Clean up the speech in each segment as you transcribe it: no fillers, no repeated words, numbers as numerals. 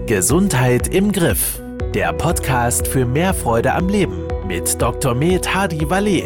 Gesundheit im Griff. Der Podcast für mehr Freude am Leben mit Dr. Med Hadi Valet.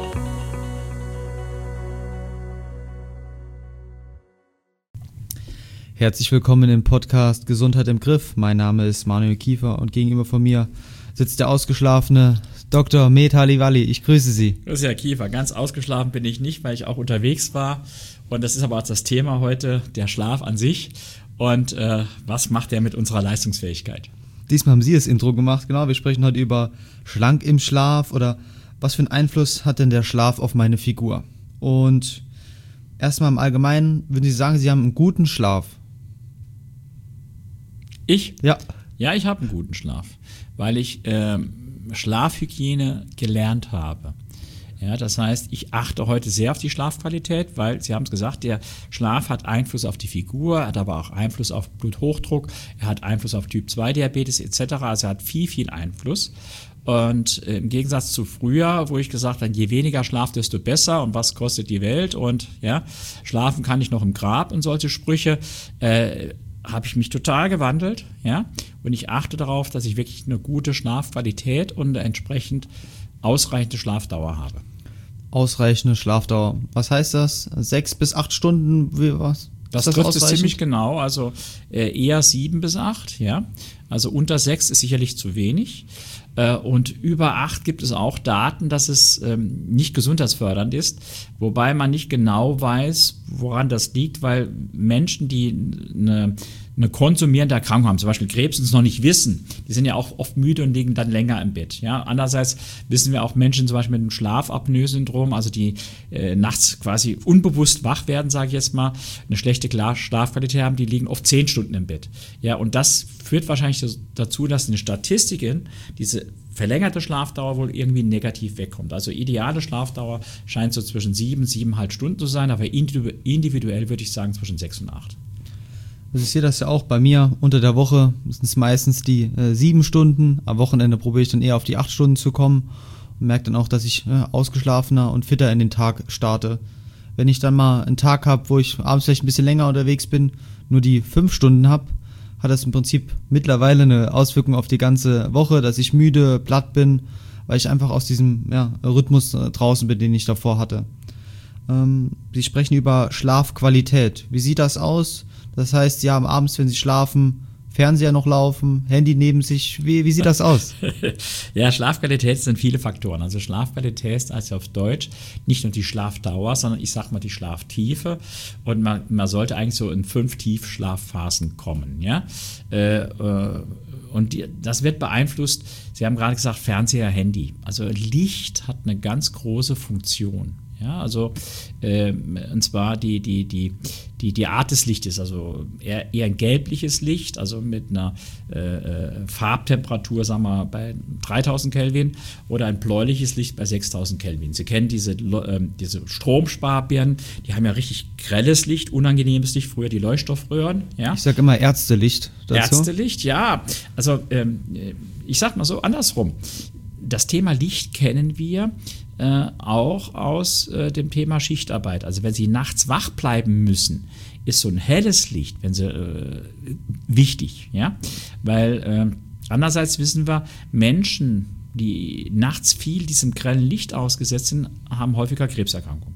Herzlich willkommen im Podcast Gesundheit im Griff. Mein Name ist Manuel Kiefer und gegenüber von mir sitzt der ausgeschlafene Dr. Med Hadi Valet. Ich grüße Sie. Das ist ja Kiefer. Ganz ausgeschlafen bin ich nicht, weil ich auch unterwegs war. Und das ist aber auch das Thema heute, der Schlaf an sich. Und was macht der mit unserer Leistungsfähigkeit? Diesmal haben Sie das Intro gemacht. Genau, wir sprechen heute über schlank im Schlaf oder was für einen Einfluss hat denn der Schlaf auf meine Figur? Und erstmal im Allgemeinen, würden Sie sagen, Sie haben einen guten Schlaf? Ich? Ja. Ja, ich habe einen guten Schlaf, weil ich Schlafhygiene gelernt habe. Ja, das heißt, ich achte heute sehr auf die Schlafqualität, weil, Sie haben es gesagt, der Schlaf hat Einfluss auf die Figur, hat aber auch Einfluss auf Bluthochdruck, er hat Einfluss auf Typ-2-Diabetes etc., also er hat viel Einfluss. Und im Gegensatz zu früher, wo ich gesagt habe, je weniger Schlaf, desto besser und was kostet die Welt und ja, schlafen kann ich noch im Grab und solche Sprüche, habe ich mich total gewandelt, ja, und ich achte darauf, dass ich wirklich eine gute Schlafqualität und entsprechend ausreichende Schlafdauer habe. Ausreichende Schlafdauer. Was heißt das? 6 bis 8 Stunden? Wie was? Das trifft es ziemlich genau, also eher 7 bis 8, ja. Also unter 6 ist sicherlich zu wenig. Und über 8 gibt es auch Daten, dass es nicht gesundheitsfördernd ist, wobei man nicht genau weiß, woran das liegt, weil Menschen, die eine konsumierende Erkrankung haben, zum Beispiel Krebs, und es noch nicht wissen, die sind ja auch oft müde und liegen dann länger im Bett. Ja? Andererseits wissen wir auch Menschen zum Beispiel mit einem Schlafapnoe-Syndrom, also die nachts quasi unbewusst wach werden, sage ich jetzt mal, eine schlechte Schlafqualität haben, die liegen oft 10 Stunden im Bett. Ja, und das führt wahrscheinlich dazu, dass in den Statistiken diese verlängerte Schlafdauer wohl irgendwie negativ wegkommt. Also ideale Schlafdauer scheint so zwischen 7 und 7,5 Stunden zu sein, aber individuell würde ich sagen zwischen 6 und 8. Also ich sehe das ja auch bei mir. Unter der Woche sind es meistens die 7 Stunden. Am Wochenende probiere ich dann eher auf die 8 Stunden zu kommen und merke dann auch, dass ich ausgeschlafener und fitter in den Tag starte. Wenn ich dann mal einen Tag habe, wo ich abends vielleicht ein bisschen länger unterwegs bin, nur die 5 Stunden habe, hat das im Prinzip mittlerweile eine Auswirkung auf die ganze Woche, dass ich müde, platt bin, weil ich einfach aus diesem Rhythmus draußen bin, den ich davor hatte. Sie sprechen über Schlafqualität. Wie sieht das aus? Das heißt, Sie haben abends, wenn Sie schlafen, Fernseher noch laufen, Handy neben sich. Wie sieht das aus? Ja, Schlafqualität sind viele Faktoren. Also Schlafqualität heißt auf Deutsch nicht nur die Schlafdauer, sondern ich sag mal die Schlaftiefe. Und man sollte eigentlich so in 5 Tiefschlafphasen kommen. Ja? Und das wird beeinflusst, Sie haben gerade gesagt, Fernseher, Handy. Also Licht hat eine ganz große Funktion. Ja, also und zwar die Art des Lichtes, also eher ein gelbliches Licht, also mit einer Farbtemperatur, sagen wir bei 3000 Kelvin oder ein bläuliches Licht bei 6000 Kelvin. Sie kennen diese Stromsparbirnen, die haben ja richtig grelles Licht, unangenehmes Licht, früher die Leuchtstoffröhren. Ja? Ich sage immer Ärztelicht dazu. Ärztelicht, ja. Also ich sag mal so andersrum. Das Thema Licht kennen wir auch aus dem Thema Schichtarbeit. Also wenn Sie nachts wach bleiben müssen, ist so ein helles Licht wichtig, ja, weil andererseits wissen wir, Menschen, die nachts viel diesem grellen Licht ausgesetzt sind, haben häufiger Krebserkrankungen.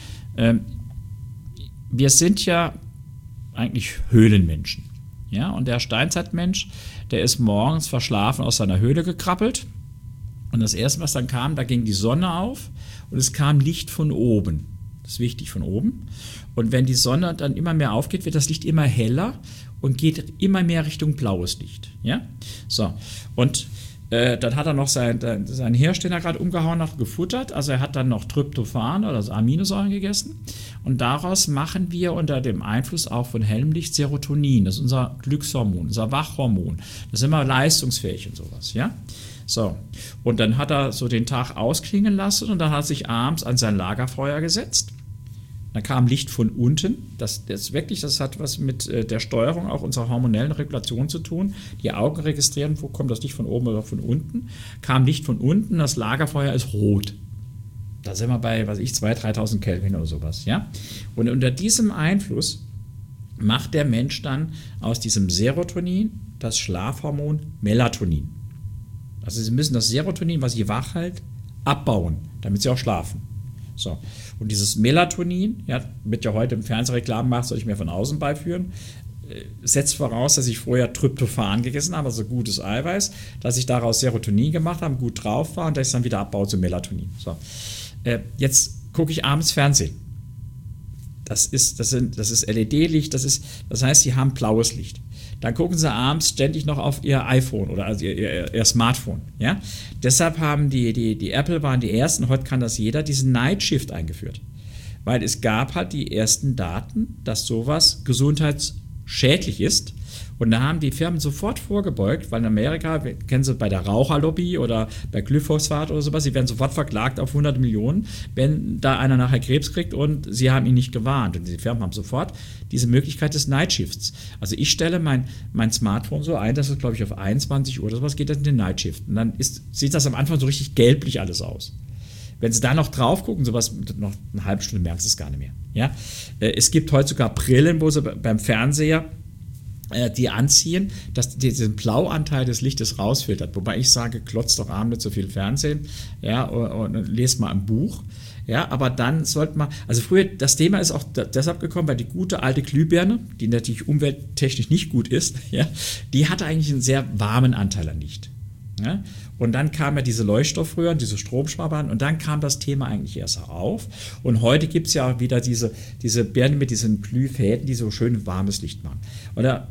Wir sind ja eigentlich Höhlenmenschen, ja, und der Steinzeitmensch, der ist morgens verschlafen aus seiner Höhle gekrabbelt. Und das Erste, was dann kam, da ging die Sonne auf und es kam Licht von oben. Das ist wichtig, von oben. Und wenn die Sonne dann immer mehr aufgeht, wird das Licht immer heller und geht immer mehr Richtung blaues Licht. Ja? So. Und dann hat er noch seinen Hirsch, den er gerade umgehauen hat, gefuttert. Also er hat dann noch Tryptophan oder Aminosäuren gegessen. Und daraus machen wir unter dem Einfluss auch von hellem Licht Serotonin. Das ist unser Glückshormon, unser Wachhormon. Das ist immer leistungsfähig und sowas. Ja? So, und dann hat er so den Tag ausklingen lassen und dann hat er sich abends an sein Lagerfeuer gesetzt. Dann kam Licht von unten. Das hat was mit der Steuerung auch unserer hormonellen Regulation zu tun. Die Augen registrieren, wo kommt das Licht von oben oder von unten. Kam Licht von unten, das Lagerfeuer ist rot. Da sind wir bei, 2.000, 3.000 Kelvin oder sowas. Ja? Und unter diesem Einfluss macht der Mensch dann aus diesem Serotonin das Schlafhormon Melatonin. Also Sie müssen das Serotonin, was Sie wach hält, abbauen, damit Sie auch schlafen. So. Und dieses Melatonin, ja, wird ja heute im Fernsehreklamen gemacht, soll ich mir von außen beiführen, setzt voraus, dass ich vorher Tryptophan gegessen habe, also gutes Eiweiß, dass ich daraus Serotonin gemacht habe, gut drauf war und dass ich dann wieder abbaue zu Melatonin. So. Jetzt gucke ich abends Fernsehen. Das ist LED-Licht, das heißt, Sie haben blaues Licht. Dann gucken Sie abends ständig noch auf Ihr iPhone oder also Ihr Smartphone. Ja? Deshalb haben die Apple waren die ersten, heute kann das jeder, diesen Night Shift eingeführt. Weil es gab halt die ersten Daten, dass sowas gesundheitsschädlich ist. Und da haben die Firmen sofort vorgebeugt, weil in Amerika, kennen Sie bei der Raucherlobby oder bei Glyphosat oder sowas, sie werden sofort verklagt auf 100 Millionen, wenn da einer nachher Krebs kriegt und sie haben ihn nicht gewarnt. Und die Firmen haben sofort diese Möglichkeit des Nightshifts. Also ich stelle mein Smartphone so ein, dass es, glaube ich, auf 21 Uhr oder sowas geht das in den Nightshift. Und dann sieht das am Anfang so richtig gelblich alles aus. Wenn Sie da noch drauf gucken, sowas, noch eine halbe Stunde merken Sie es gar nicht mehr. Ja? Es gibt heute sogar Brillen, wo Sie beim Fernseher die anziehen, dass diesen Blauanteil des Lichtes rausfiltert. Wobei ich sage, klotzt doch abends nicht so viel Fernsehen, ja, und lest mal ein Buch. Ja, aber dann sollte man, also früher, das Thema ist auch deshalb gekommen, weil die gute alte Glühbirne, die natürlich umwelttechnisch nicht gut ist, ja, die hatte eigentlich einen sehr warmen Anteil an Licht. Ja? Und dann kam ja diese Leuchtstoffröhren, diese Stromsparern und dann kam das Thema eigentlich erst auf. Und heute gibt es ja wieder diese Birnen mit diesen Glühfäden, die so schön warmes Licht machen. Oder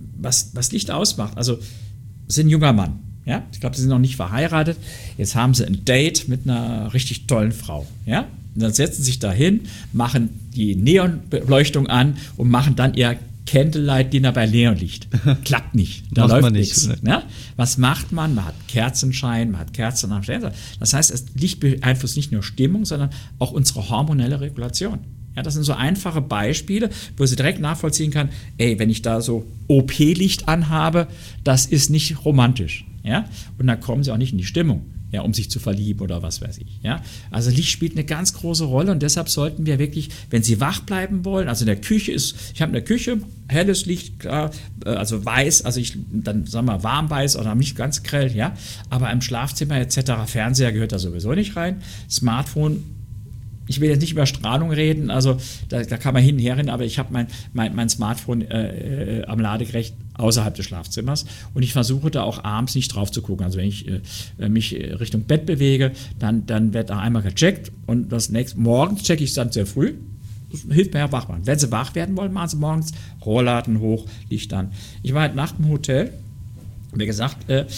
was Licht ausmacht, also sind ein junger Mann. Ja? Ich glaube, sie sind noch nicht verheiratet. Jetzt haben sie ein Date mit einer richtig tollen Frau. Ja? Und dann setzen sie sich da hin, machen die Neonbeleuchtung an und machen dann ihr Candlelight-Dinner bei Neonlicht. Klappt nicht. Da läuft nichts. Ja? Was macht man? Man hat Kerzenschein, man hat Kerzen am Fernseher. Das heißt, das Licht beeinflusst nicht nur Stimmung, sondern auch unsere hormonelle Regulation. Ja, das sind so einfache Beispiele, wo sie direkt nachvollziehen kann, wenn ich da so OP-Licht anhabe, das ist nicht romantisch. Ja? Und dann kommen sie auch nicht in die Stimmung. Ja, um sich zu verlieben oder was weiß ich. Ja? Also Licht spielt eine ganz große Rolle und deshalb sollten wir wirklich, wenn Sie wach bleiben wollen, also in der Küche ich habe in der Küche helles Licht, klar, also weiß, also dann sagen wir warmweiß oder nicht ganz grell, ja, aber im Schlafzimmer etc., Fernseher gehört da sowieso nicht rein, Smartphone, ich will jetzt nicht über Strahlung reden, also da kann man hin und her rennen, aber ich habe mein Smartphone am Ladegerät außerhalb des Schlafzimmers und ich versuche da auch abends nicht drauf zu gucken. Also wenn ich mich Richtung Bett bewege, dann wird da einmal gecheckt und morgens checke ich es dann sehr früh. Das hilft mir ja wach machen. Wenn Sie wach werden wollen, machen Sie morgens Rollladen hoch, Licht an. Ich war halt nach dem Hotel, wie gesagt,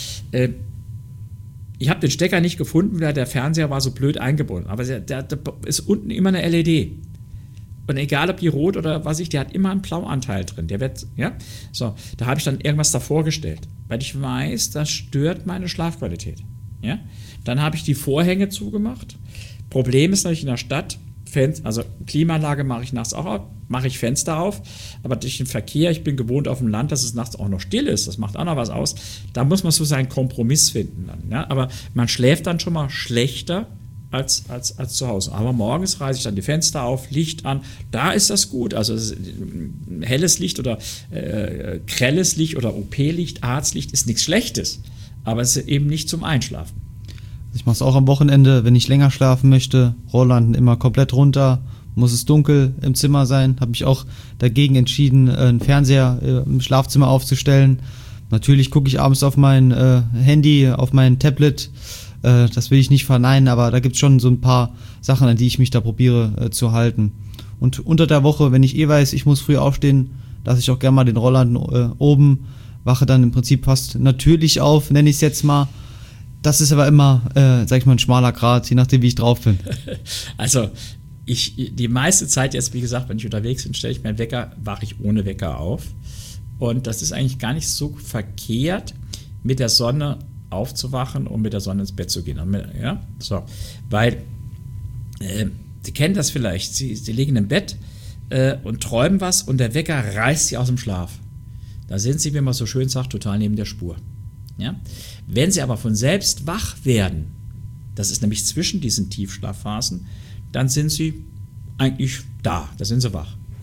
ich habe den Stecker nicht gefunden, weil der Fernseher war so blöd eingebunden. Aber da ist unten immer eine LED. Und egal, ob die rot oder was der hat immer einen Blauanteil drin. Der wird, ja, so, da habe ich dann irgendwas davor gestellt. Weil ich weiß, das stört meine Schlafqualität. Ja? Dann habe ich die Vorhänge zugemacht. Problem ist natürlich in der Stadt, also Klimaanlage mache ich nachts auch auf, mache ich Fenster auf, aber durch den Verkehr, ich bin gewohnt auf dem Land, dass es nachts auch noch still ist, das macht auch noch was aus, da muss man so seinen Kompromiss finden dann, ja? Aber man schläft dann schon mal schlechter als zu Hause, aber morgens reiße ich dann die Fenster auf, Licht an, da ist das gut, also helles Licht oder grelles Licht oder OP-Licht, Arztlicht ist nichts Schlechtes, aber es ist eben nicht zum Einschlafen. Ich mache es auch am Wochenende, wenn ich länger schlafen möchte, Rollladen immer komplett runter, muss es dunkel im Zimmer sein. Habe mich auch dagegen entschieden, einen Fernseher im Schlafzimmer aufzustellen. Natürlich gucke ich abends auf mein Handy, auf mein Tablet, das will ich nicht verneinen, aber da gibt es schon so ein paar Sachen, an die ich mich da probiere zu halten. Und unter der Woche, wenn ich weiß, ich muss früh aufstehen, lasse ich auch gerne mal den Rollladen oben, wache dann im Prinzip fast natürlich auf, nenne ich es jetzt mal. Das ist aber immer, sag ich mal, ein schmaler Grat, je nachdem, wie ich drauf bin. Also, die meiste Zeit jetzt, wie gesagt, wenn ich unterwegs bin, stelle ich meinen Wecker, wache ich ohne Wecker auf. Und das ist eigentlich gar nicht so verkehrt, mit der Sonne aufzuwachen und mit der Sonne ins Bett zu gehen. Ja? So. Weil, Sie kennen das vielleicht, Sie liegen im Bett und träumen was und der Wecker reißt Sie aus dem Schlaf. Da sind Sie, wie man so schön sagt, total neben der Spur. Ja? Wenn Sie aber von selbst wach werden, das ist nämlich zwischen diesen Tiefschlafphasen, dann sind Sie eigentlich da sind Sie wach.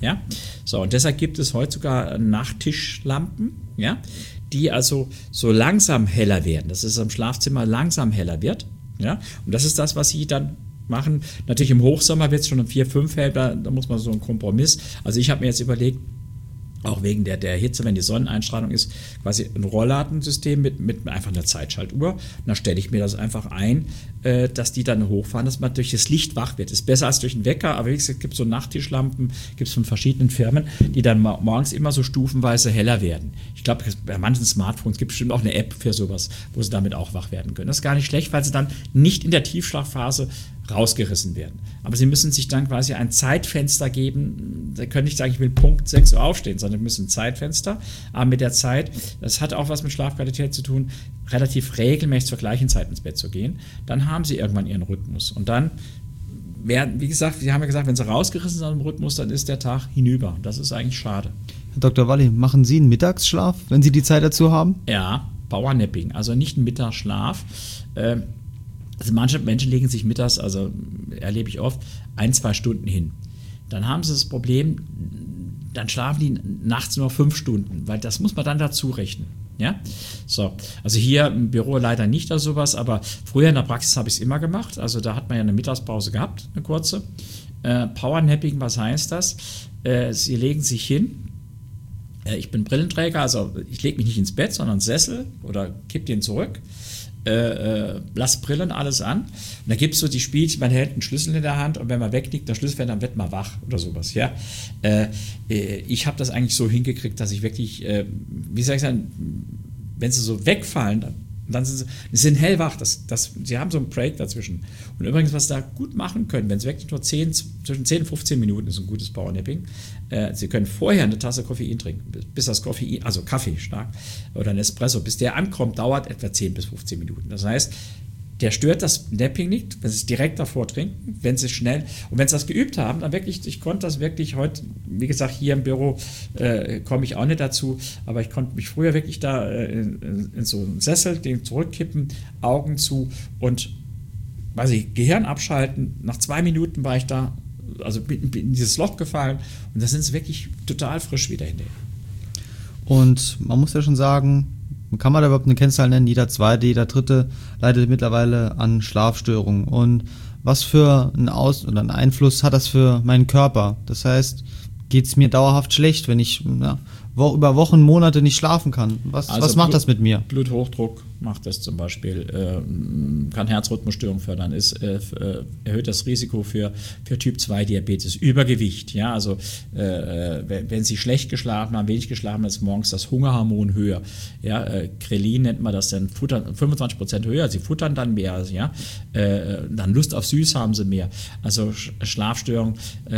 Ja? So, und deshalb gibt es heute sogar Nachttischlampen, ja, die also so langsam heller werden, dass es im Schlafzimmer langsam heller wird. Ja? Und das ist das, was Sie dann machen. Natürlich im Hochsommer wird es schon um 4, 5 hell, da muss man so einen Kompromiss. Also ich habe mir jetzt überlegt, auch wegen der Hitze, wenn die Sonneneinstrahlung ist, quasi ein Rollladensystem mit einfach einer Zeitschaltuhr. Und da stelle ich mir das einfach ein, dass die dann hochfahren, dass man durch das Licht wach wird. Ist besser als durch einen Wecker, aber wie gesagt, es gibt so Nachttischlampen, gibt es von verschiedenen Firmen, die dann morgens immer so stufenweise heller werden. Ich glaube, bei manchen Smartphones gibt es bestimmt auch eine App für sowas, wo sie damit auch wach werden können. Das ist gar nicht schlecht, weil sie dann nicht in der Tiefschlafphase rausgerissen werden. Aber sie müssen sich dann quasi ein Zeitfenster geben. Sie können nicht sagen, ich will Punkt 6 Uhr aufstehen, sondern müssen ein Zeitfenster. Aber mit der Zeit, das hat auch was mit Schlafqualität zu tun, relativ regelmäßig zur gleichen Zeit ins Bett zu gehen. Dann haben sie irgendwann ihren Rhythmus. Und dann werden, wie gesagt, Sie haben ja gesagt, wenn sie rausgerissen sind aus dem Rhythmus, dann ist der Tag hinüber. Das ist eigentlich schade. Herr Dr. Walli, machen Sie einen Mittagsschlaf, wenn Sie die Zeit dazu haben? Ja, Powernapping, also nicht ein Mittagsschlaf. Also manche Menschen legen sich mittags, also erlebe ich oft, 1-2 Stunden hin. Dann haben sie das Problem, dann schlafen die nachts nur 5 Stunden, weil das muss man dann dazu rechnen. Ja? So, also hier im Büro leider nicht oder sowas, aber früher in der Praxis habe ich es immer gemacht. Also da hat man ja eine Mittagspause gehabt, eine kurze. Powernapping, was heißt das? Sie legen sich hin. Ich bin Brillenträger, also ich lege mich nicht ins Bett, sondern ins Sessel oder kipp den zurück. Lass Brillen, alles an. Und da gibt es so die Spielchen, man hält einen Schlüssel in der Hand und wenn man wegknickt, der Schlüssel fällt, dann wird man wach oder sowas. Ja? Ich habe das eigentlich so hingekriegt, dass ich wirklich, wie soll ich sagen, wenn sie so wegfallen, dann sind sie sind hellwach. Sie haben so einen Break dazwischen. Und übrigens, was Sie da gut machen können, wenn es wirklich nur zwischen 10 und 15 Minuten ist, ein gutes Powernapping. Sie können vorher eine Tasse Koffein trinken, bis das Koffein, also Kaffee stark oder ein Espresso, bis der ankommt, dauert etwa 10 bis 15 Minuten. Das heißt, der stört das Napping nicht, wenn Sie es direkt davor trinken, wenn Sie schnell, und wenn Sie das geübt haben, dann wirklich, ich konnte das wirklich heute, wie gesagt, hier im Büro komme ich auch nicht dazu, aber ich konnte mich früher wirklich da in so einen Sessel, den zurückkippen, Augen zu und Gehirn abschalten. Nach 2 Minuten war ich da, also bin in dieses Loch gefallen und da sind Sie wirklich total frisch wieder hinterher. Und man muss ja schon sagen, kann man da überhaupt eine Kennzahl nennen? Jeder Zweite, jeder Dritte leidet mittlerweile an Schlafstörungen. Und was für einen Einfluss hat das für meinen Körper? Das heißt, geht es mir dauerhaft schlecht, wenn ich über Wochen, Monate nicht schlafen kann? Was macht das mit mir? Bluthochdruck macht das zum Beispiel, kann Herzrhythmusstörungen fördern, erhöht das Risiko für Typ 2 Diabetes, Übergewicht. Ja, also wenn Sie schlecht geschlafen haben, wenig geschlafen haben, ist morgens das Hungerhormon höher. Ja, Grelin nennt man das dann, 25% höher, Sie futtern dann mehr, ja, dann Lust auf Süß haben Sie mehr. Also Schlafstörungen,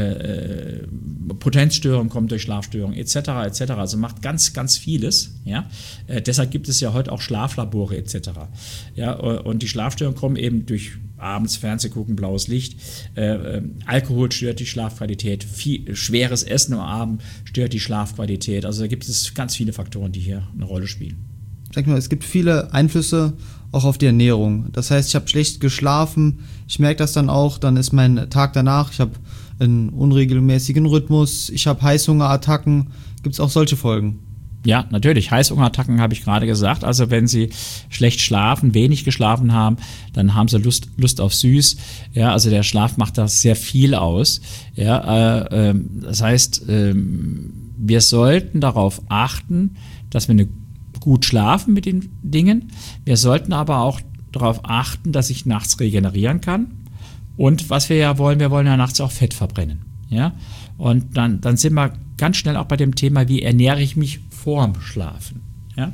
Potenzstörungen kommen durch Schlafstörungen etc. Also macht ganz, ganz vieles. Ja, deshalb gibt es ja heute auch Schlaflabore etc. Ja, und die Schlafstörungen kommen eben durch abends Fernseh gucken, blaues Licht, Alkohol stört die Schlafqualität, schweres Essen am Abend stört die Schlafqualität. Also da gibt es ganz viele Faktoren, die hier eine Rolle spielen. Sag mal, es gibt viele Einflüsse auch auf die Ernährung. Das heißt, ich habe schlecht geschlafen, ich merke das dann auch, dann ist mein Tag danach, ich habe einen unregelmäßigen Rhythmus, ich habe Heißhungerattacken. Gibt es auch solche Folgen? Ja, natürlich. Heißhungerattacken habe ich gerade gesagt. Also wenn Sie schlecht schlafen, wenig geschlafen haben, dann haben Sie Lust auf Süß. Ja, also der Schlaf macht da sehr viel aus. Ja, das heißt, wir sollten darauf achten, dass wir gut schlafen mit den Dingen. Wir sollten aber auch darauf achten, dass ich nachts regenerieren kann. Und was wir wollen ja nachts auch Fett verbrennen. Ja, und dann sind wir ganz schnell auch bei dem Thema, wie ernähre ich mich vorm Schlafen. Ja?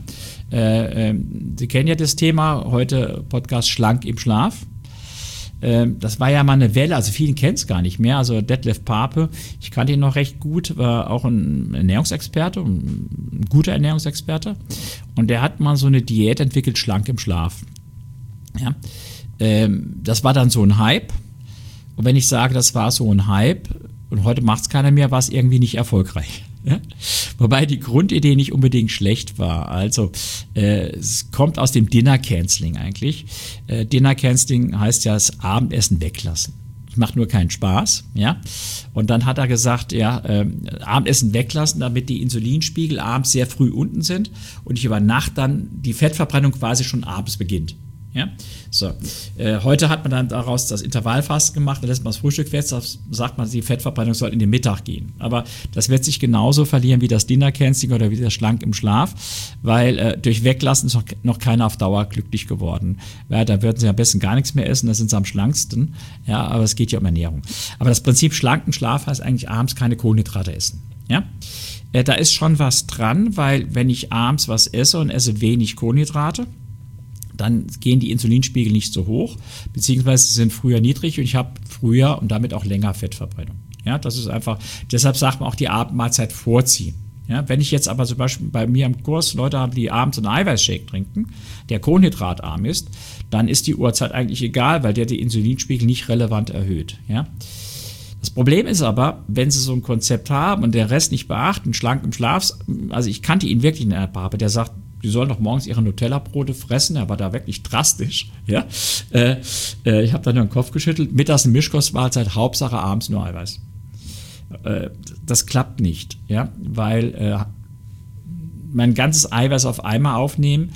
Sie kennen ja das Thema, heute Podcast Schlank im Schlaf. Das war ja mal eine Welle, also vielen kennen es gar nicht mehr. Also Detlef Pape, ich kannte ihn noch recht gut, war auch ein Ernährungsexperte, ein guter Ernährungsexperte. Und der hat mal so eine Diät entwickelt, Schlank im Schlaf. Ja? Das war dann so ein Hype. Und wenn ich sage, das war so ein Hype, und heute macht es keiner mehr, war es irgendwie nicht erfolgreich. Ja? Wobei die Grundidee nicht unbedingt schlecht war. Also es kommt aus dem Dinner Canceling eigentlich. Dinner Canceling heißt ja das Abendessen weglassen. macht nur keinen Spaß, ja. Und dann hat er gesagt, ja, Abendessen weglassen, damit die Insulinspiegel abends sehr früh unten sind und ich über Nacht dann die Fettverbrennung quasi schon abends beginnt. Ja, so. Heute hat man dann daraus das Intervallfasten gemacht, da lässt man das Frühstück weg, sagt man, die Fettverbrennung soll in den Mittag gehen. Aber das wird sich genauso verlieren wie das Dinner-Canceling oder wie der Schlank im Schlaf, weil durch Weglassen ist noch keiner auf Dauer glücklich geworden. Ja, da würden sie am besten gar nichts mehr essen, da sind sie am schlanksten. Ja, aber es geht ja um Ernährung. Aber das Prinzip schlanken Schlaf heißt eigentlich abends keine Kohlenhydrate essen. Ja? Da ist schon was dran, weil wenn ich abends was esse und esse wenig Kohlenhydrate, dann gehen die Insulinspiegel nicht so hoch, beziehungsweise sie sind früher niedrig und ich habe früher und damit auch länger Fettverbrennung. Ja, das ist einfach, deshalb sagt man auch die Abendmahlzeit vorziehen. Ja, wenn ich jetzt aber zum Beispiel bei mir im Kurs Leute habe, die abends einen Eiweißshake trinken, der kohlenhydratarm ist, dann ist die Uhrzeit eigentlich egal, weil der die Insulinspiegel nicht relevant erhöht. Ja. Das Problem ist aber, wenn Sie so ein Konzept haben und der Rest nicht beachten, schlank im Schlaf, also ich kannte ihn wirklich in der Barbe, der sagt, die sollen doch morgens ihre Nutella-Brote fressen. Er war da wirklich drastisch. Ja? Ich habe da nur den Kopf geschüttelt. Mittags eine Mischkostmahlzeit, Hauptsache abends nur Eiweiß. Das klappt nicht, ja? Weil mein ganzes Eiweiß auf einmal aufnehmen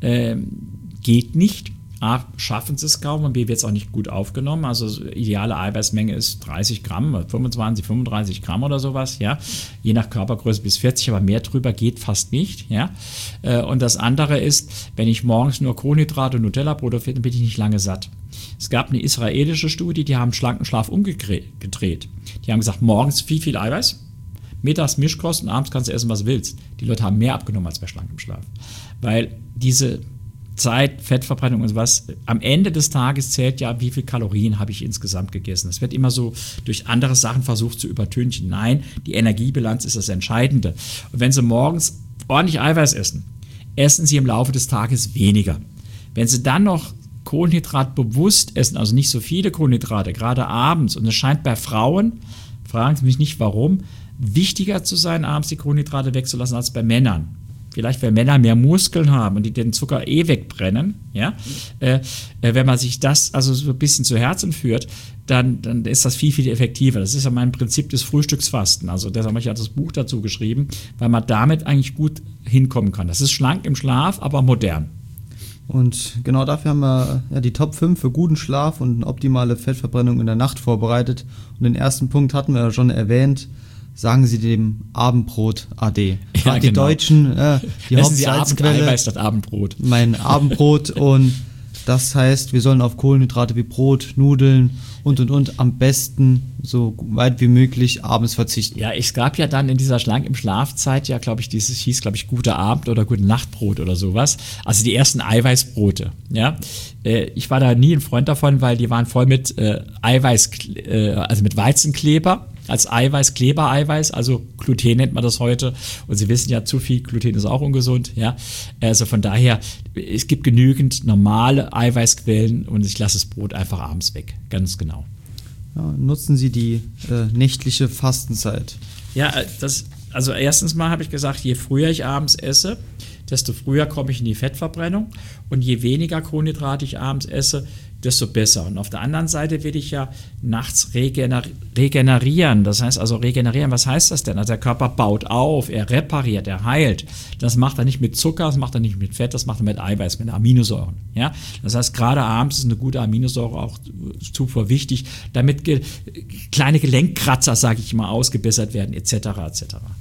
geht nicht. A, schaffen sie es kaum und B, wird es auch nicht gut aufgenommen. Also ideale Eiweißmenge ist 30 Gramm, 25, 35 Gramm oder sowas, ja. Je nach Körpergröße bis 40, aber mehr drüber geht fast nicht, ja. Und das andere ist, wenn ich morgens nur Kohlenhydrate und Nutella-Brot esse, dann bin ich nicht lange satt. Es gab eine israelische Studie, die haben schlanken Schlaf umgedreht. Die haben gesagt, morgens viel Eiweiß, mittags Mischkost und abends kannst du essen, was du willst. Die Leute haben mehr abgenommen als bei schlankem Schlaf. Weil diese Zeit, Fettverbrennung und was, am Ende des Tages zählt ja, wie viel Kalorien habe ich insgesamt gegessen. Das wird immer so durch andere Sachen versucht zu übertünchen. Nein, die Energiebilanz ist das Entscheidende. Und wenn Sie morgens ordentlich Eiweiß essen, essen Sie im Laufe des Tages weniger. Wenn Sie dann noch Kohlenhydrat bewusst essen, also nicht so viele Kohlenhydrate, gerade abends, und es scheint bei Frauen, fragen Sie mich nicht warum, wichtiger zu sein, abends die Kohlenhydrate wegzulassen als bei Männern. Vielleicht, weil Männer mehr Muskeln haben und die den Zucker wegbrennen, ja. Wenn man sich das also so ein bisschen zu Herzen führt, dann ist das viel effektiver. Das ist ja mein Prinzip des Frühstücksfasten. Also deshalb habe ich ja das Buch dazu geschrieben, weil man damit eigentlich gut hinkommen kann. Das ist schlank im Schlaf, aber modern. Und genau dafür haben wir ja die Top 5 für guten Schlaf und eine optimale Fettverbrennung in der Nacht vorbereitet. Und den ersten Punkt hatten wir ja schon erwähnt. Sagen Sie dem Abendbrot AD. Ja, die genau. Deutschen, die Hauptsalzquelle. Eiweiß statt Abendbrot. Mein Abendbrot und das heißt, wir sollen auf Kohlenhydrate wie Brot, Nudeln und am besten so weit wie möglich abends verzichten. Ja, es gab ja dann in dieser schlank im Schlafzeit ja, glaube ich, hieß, glaube ich, gute Abend- oder gute Nachtbrot oder sowas. Also die ersten Eiweißbrote, ja. Ich war da nie ein Freund davon, weil die waren voll mit Eiweiß, also mit Weizenkleber. Als Eiweiß, Klebereiweiß, also Gluten nennt man das heute. Und Sie wissen ja, zu viel Gluten ist auch ungesund. Ja? Also von daher, es gibt genügend normale Eiweißquellen und ich lasse das Brot einfach abends weg. Ganz genau. Ja, nutzen Sie die nächtliche Fastenzeit. Ja, also erstens mal habe ich gesagt, je früher ich abends esse, desto früher komme ich in die Fettverbrennung. Und je weniger Kohlenhydrate ich abends esse, desto besser. Und auf der anderen Seite will ich ja nachts regenerieren. Das heißt also regenerieren, was heißt das denn? Also der Körper baut auf, er repariert, er heilt. Das macht er nicht mit Zucker, das macht er nicht mit Fett, das macht er mit Eiweiß, mit Aminosäuren. Ja? Das heißt, gerade abends ist eine gute Aminosäure auch Zufuhr wichtig, damit kleine Gelenkkratzer, sage ich mal, ausgebessert werden, etc. etc.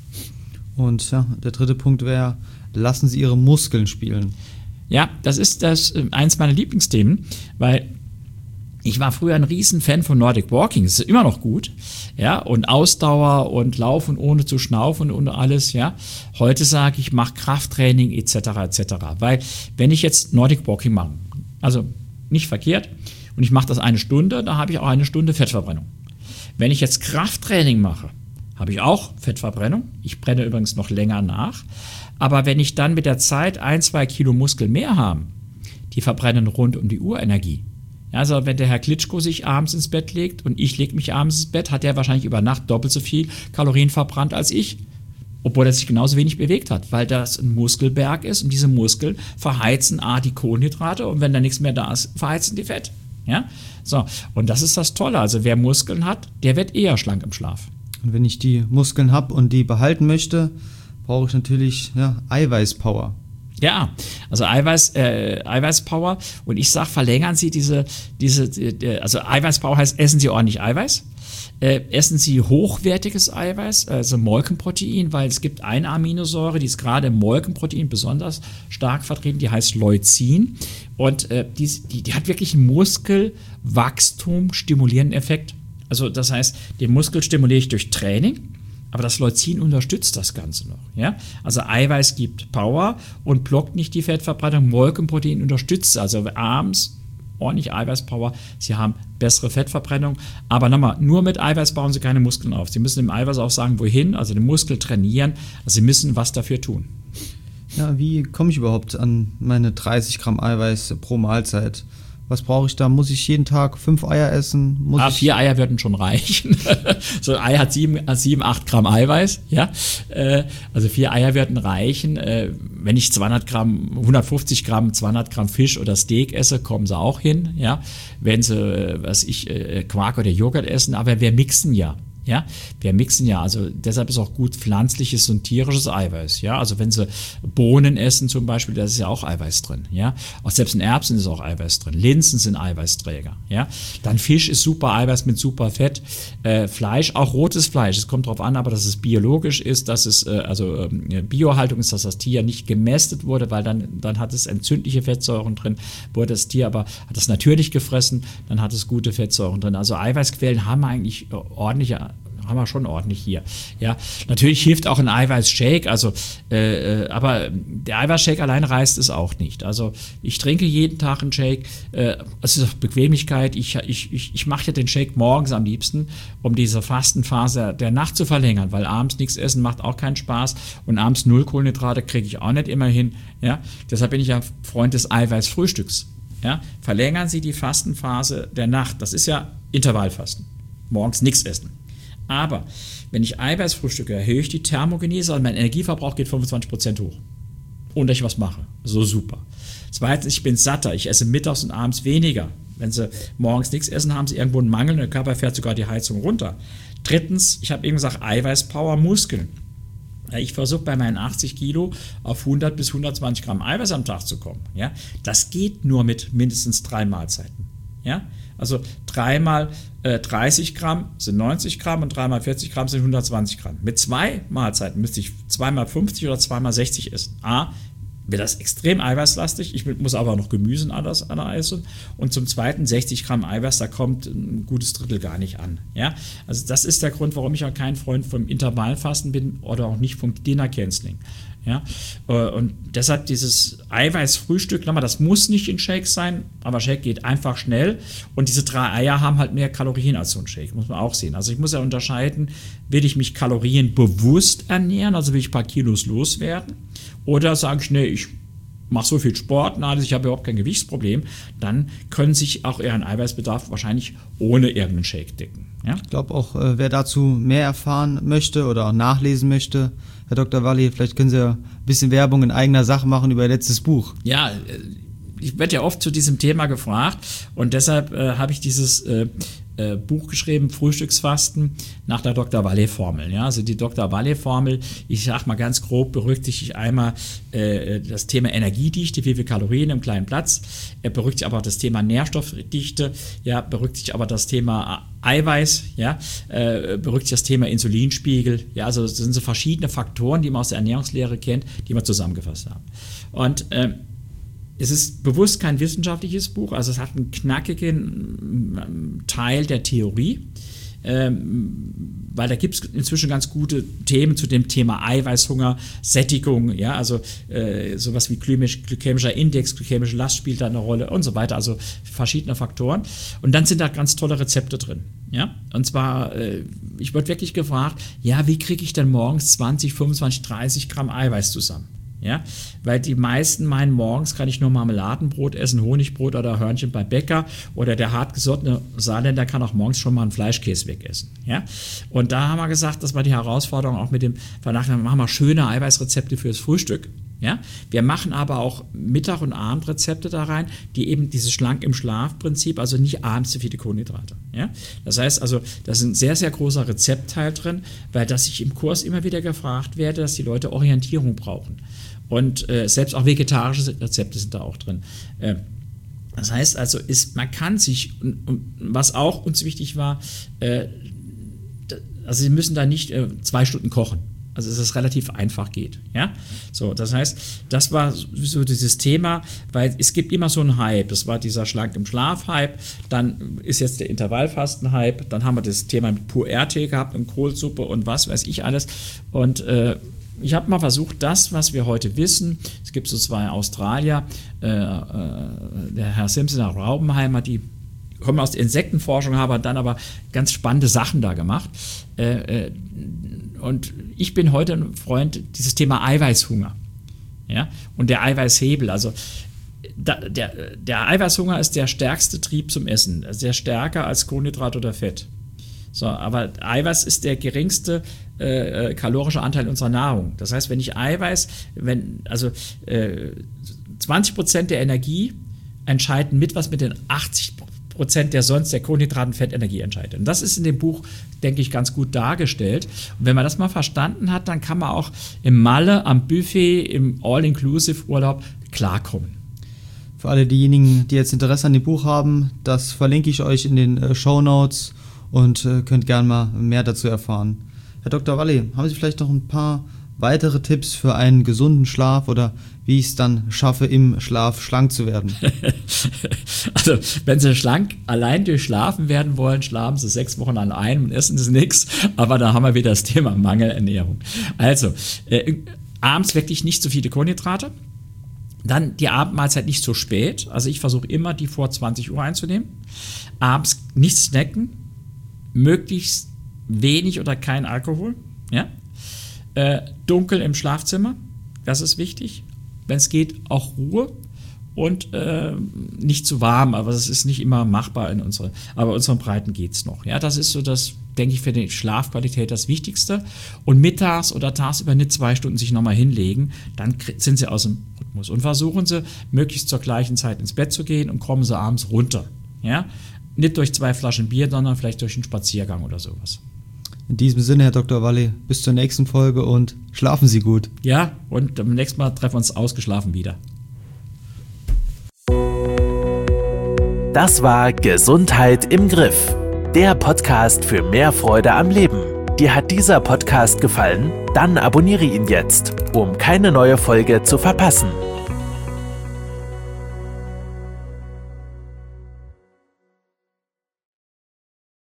Und ja, der dritte Punkt wäre, lassen Sie Ihre Muskeln spielen. Ja, das ist eins meiner Lieblingsthemen, weil ich war früher ein Riesenfan von Nordic Walking, das ist immer noch gut, ja, und Ausdauer und Laufen ohne zu schnaufen und alles, ja. Heute sage ich, mach Krafttraining etc. etc. Weil wenn ich jetzt Nordic Walking mache, also nicht verkehrt, und ich mache das 1 Stunde, da habe ich auch 1 Stunde Fettverbrennung. Wenn ich jetzt Krafttraining mache, habe ich auch Fettverbrennung. Ich brenne übrigens noch länger nach. Aber wenn ich dann mit der Zeit 1-2 Kilo Muskel mehr habe, die verbrennen rund um die Uhr Energie. Also wenn der Herr Klitschko sich abends ins Bett legt und ich lege mich abends ins Bett, hat er wahrscheinlich über Nacht doppelt so viel Kalorien verbrannt als ich. Obwohl er sich genauso wenig bewegt hat, weil das ein Muskelberg ist und diese Muskeln verheizen die Kohlenhydrate und wenn da nichts mehr da ist, verheizen die Fett. Ja, so. Und das ist das Tolle. Also wer Muskeln hat, der wird eher schlank im Schlaf. Und wenn ich die Muskeln habe und die behalten möchte, brauche ich natürlich Eiweißpower. Ja, also Eiweißpower. Und ich sage, verlängern Sie also Eiweißpower heißt, essen Sie ordentlich Eiweiß. Essen Sie hochwertiges Eiweiß, also Molkenprotein, weil es gibt eine Aminosäure, die ist gerade im Molkenprotein besonders stark vertreten, die heißt Leucin. Und die hat wirklich einen Muskelwachstum stimulierenden Effekt. Also das heißt, den Muskel stimuliere ich durch Training, aber das Leucin unterstützt das Ganze noch. Ja? Also Eiweiß gibt Power und blockt nicht die Fettverbrennung. Molkenprotein unterstützt, also abends ordentlich Eiweißpower. Sie haben bessere Fettverbrennung. Aber nochmal, nur mit Eiweiß bauen Sie keine Muskeln auf. Sie müssen dem Eiweiß auch sagen, wohin, also den Muskel trainieren. Also Sie müssen was dafür tun. Ja, wie komme ich überhaupt an meine 30 Gramm Eiweiß pro Mahlzeit? Was brauche ich da? Muss ich jeden Tag 5 Eier essen? 4 Eier würden schon reichen. So ein Ei hat 7, 8 Gramm Eiweiß. Ja? Also 4 Eier würden reichen. Wenn ich 150 Gramm, 200 Gramm Fisch oder Steak esse, kommen sie auch hin. Ja? Wenn sie, Quark oder Joghurt essen, aber wir mixen ja. Ja, wir mixen ja, also deshalb ist auch gut pflanzliches und tierisches Eiweiß. Ja, also wenn Sie Bohnen essen zum Beispiel, da ist ja auch Eiweiß drin. Ja, auch selbst in Erbsen ist auch Eiweiß drin. Linsen sind Eiweißträger. Ja, dann Fisch ist super Eiweiß mit super Fett. Fleisch, auch rotes Fleisch. Es kommt darauf an, aber dass es biologisch ist, dass es Biohaltung ist, dass das Tier nicht gemästet wurde, weil dann hat es entzündliche Fettsäuren drin. Wurde das Tier aber hat es natürlich gefressen, dann hat es gute Fettsäuren drin. Also Eiweißquellen haben eigentlich haben wir schon ordentlich hier. Ja, natürlich hilft auch ein Eiweißshake, aber der Eiweißshake allein reißt es auch nicht. Also ich trinke jeden Tag einen Shake. Es ist auch Bequemlichkeit. Ich mache ja den Shake morgens am liebsten, um diese Fastenphase der Nacht zu verlängern, weil abends nichts essen macht auch keinen Spaß und abends 0 Kohlenhydrate kriege ich auch nicht immer hin. Ja, deshalb bin ich ja Freund des Eiweißfrühstücks. Ja, verlängern Sie die Fastenphase der Nacht. Das ist ja Intervallfasten. Morgens nichts essen. Aber wenn ich Eiweiß frühstücke, erhöhe ich die Thermogenese und mein Energieverbrauch geht 25% hoch. Und ich was mache. So super. Zweitens, ich bin satter. Ich esse mittags und abends weniger. Wenn Sie morgens nichts essen, haben Sie irgendwo einen Mangel und der Körper fährt sogar die Heizung runter. Drittens, ich habe eben gesagt, Eiweißpower, Muskeln. Ich versuche bei meinen 80 Kilo auf 100 bis 120 Gramm Eiweiß am Tag zu kommen. Ja? Das geht nur mit mindestens 3 Mahlzeiten. Ja? Also 3 mal 30 Gramm sind 90 Gramm und 3 mal 40 Gramm sind 120 Gramm. Mit 2 Mahlzeiten müsste ich 2 mal 50 oder 2 mal 60 essen. Wird das extrem eiweißlastig. Ich muss aber noch Gemüse und alles essen. Und zum Zweiten 60 Gramm Eiweiß, da kommt ein gutes Drittel gar nicht an. Ja? Also das ist der Grund, warum ich auch kein Freund vom Intervallfasten bin oder auch nicht vom Dinner-Canceling. Ja? Und deshalb dieses Eiweißfrühstück, das muss nicht in Shakes sein, aber Shake geht einfach schnell. Und diese 3 Eier haben halt mehr Kalorien als so ein Shake, muss man auch sehen. Also ich muss ja unterscheiden, will ich mich kalorienbewusst ernähren, also will ich ein paar Kilos loswerden, oder sage ich, nee, ich mache so viel Sport, ich habe überhaupt kein Gewichtsproblem, dann können sich auch Ihren Eiweißbedarf wahrscheinlich ohne irgendeinen Shake decken. Ja? Ich glaube auch, wer dazu mehr erfahren möchte oder auch nachlesen möchte, Herr Dr. Walli, vielleicht können Sie ja ein bisschen Werbung in eigener Sache machen über Ihr letztes Buch. Ja, ich werde ja oft zu diesem Thema gefragt und deshalb habe ich dieses Buch geschrieben, Frühstücksfasten, nach der Dr. Walli-Formel. Ja, also die Dr. Walli-Formel, ich sage mal ganz grob, berücksichtigt einmal das Thema Energiedichte, wie viele Kalorien im kleinen Platz, berücksichtigt aber auch das Thema Nährstoffdichte, ja, berücksichtigt aber das Thema Eiweiß, ja, berücksichtigt das Thema Insulinspiegel, ja, also das sind so verschiedene Faktoren, die man aus der Ernährungslehre kennt, die wir zusammengefasst haben. Und es ist bewusst kein wissenschaftliches Buch, also es hat einen knackigen Teil der Theorie, weil da gibt es inzwischen ganz gute Themen zu dem Thema Eiweißhunger, Sättigung, ja, also sowas wie glykämischer Index, glykämische Last spielt da eine Rolle und so weiter, also verschiedene Faktoren. Und dann sind da ganz tolle Rezepte drin, ja, und zwar, ich wurde wirklich gefragt, ja, wie kriege ich denn morgens 20, 25, 30 Gramm Eiweiß zusammen? Ja, weil die meisten meinen, morgens kann ich nur Marmeladenbrot essen, Honigbrot oder Hörnchen bei Bäcker, oder der hartgesottene Saarländer kann auch morgens schon mal einen Fleischkäse wegessen. Ja? Und da haben wir gesagt, das war die Herausforderung auch mit dem Vernachlässigen, machen wir schöne Eiweißrezepte fürs Frühstück. Ja? Wir machen aber auch Mittag- und Abendrezepte da rein, die eben dieses Schlank im Schlaf-Prinzip, also nicht abends zu viele Kohlenhydrate. Ja? Das heißt also, da ist ein sehr, sehr großer Rezeptteil drin, weil das ich im Kurs immer wieder gefragt werde, dass die Leute Orientierung brauchen. Und selbst auch vegetarische Rezepte sind da auch drin. Das heißt also, man kann sich, und was auch uns wichtig war, also Sie müssen da nicht 2 Stunden kochen. Also dass es relativ einfach geht. Ja? So, das heißt, das war so dieses Thema, weil es gibt immer so einen Hype. Das war dieser Schlank im Schlaf-Hype, dann ist jetzt der Intervallfasten-Hype, dann haben wir das Thema mit Pur-RT gehabt und Kohlsuppe und was weiß ich alles. Und ich habe mal versucht, das, was wir heute wissen, es gibt so 2 Australier, der Herr Simpson, der Raubenheimer, die kommen aus der Insektenforschung, haben dann aber ganz spannende Sachen da gemacht. Und ich bin heute ein Freund dieses Thema Eiweißhunger. Ja? Und der Eiweißhebel. Also der Eiweißhunger ist der stärkste Trieb zum Essen. Sehr stärker als Kohlenhydrat oder Fett. So, aber Eiweiß ist der geringste kalorische Anteil unserer Nahrung. Das heißt, wenn ich Eiweiß, 20% der Energie entscheiden was mit den 80% der sonst der Kohlenhydraten, Fettenergie entscheidet. Und das ist in dem Buch, denke ich, ganz gut dargestellt. Und wenn man das mal verstanden hat, dann kann man auch im Malle, am Buffet, im All-Inclusive-Urlaub klarkommen. Für alle diejenigen, die jetzt Interesse an dem Buch haben, das verlinke ich euch in den Shownotes und könnt gerne mal mehr dazu erfahren. Herr Dr. Walli, haben Sie vielleicht noch ein paar weitere Tipps für einen gesunden Schlaf oder wie ich es dann schaffe, im Schlaf schlank zu werden? Also, wenn Sie schlank allein durch Schlafen werden wollen, schlafen Sie 6 Wochen an ein und essen Sie nichts, aber da haben wir wieder das Thema Mangelernährung. Also, abends wirklich nicht so viele Kohlenhydrate, dann die Abendmahlzeit nicht so spät, also ich versuche immer, die vor 20 Uhr einzunehmen, abends nicht snacken, möglichst wenig oder kein Alkohol, ja? Dunkel im Schlafzimmer, das ist wichtig. Wenn es geht, auch Ruhe und nicht zu warm, aber das ist nicht immer machbar aber unseren Breiten geht es noch. Ja, das ist so das, denke ich, für die Schlafqualität das Wichtigste. Und mittags oder tagsüber nicht 2 Stunden sich nochmal hinlegen, dann sind Sie aus dem Rhythmus. Und versuchen Sie, möglichst zur gleichen Zeit ins Bett zu gehen und kommen Sie abends runter. Ja? Nicht durch 2 Flaschen Bier, sondern vielleicht durch einen Spaziergang oder sowas. In diesem Sinne, Herr Dr. Walli, bis zur nächsten Folge und schlafen Sie gut. Ja, und beim nächsten Mal treffen wir uns ausgeschlafen wieder. Das war Gesundheit im Griff, der Podcast für mehr Freude am Leben. Dir hat dieser Podcast gefallen? Dann abonniere ihn jetzt, um keine neue Folge zu verpassen.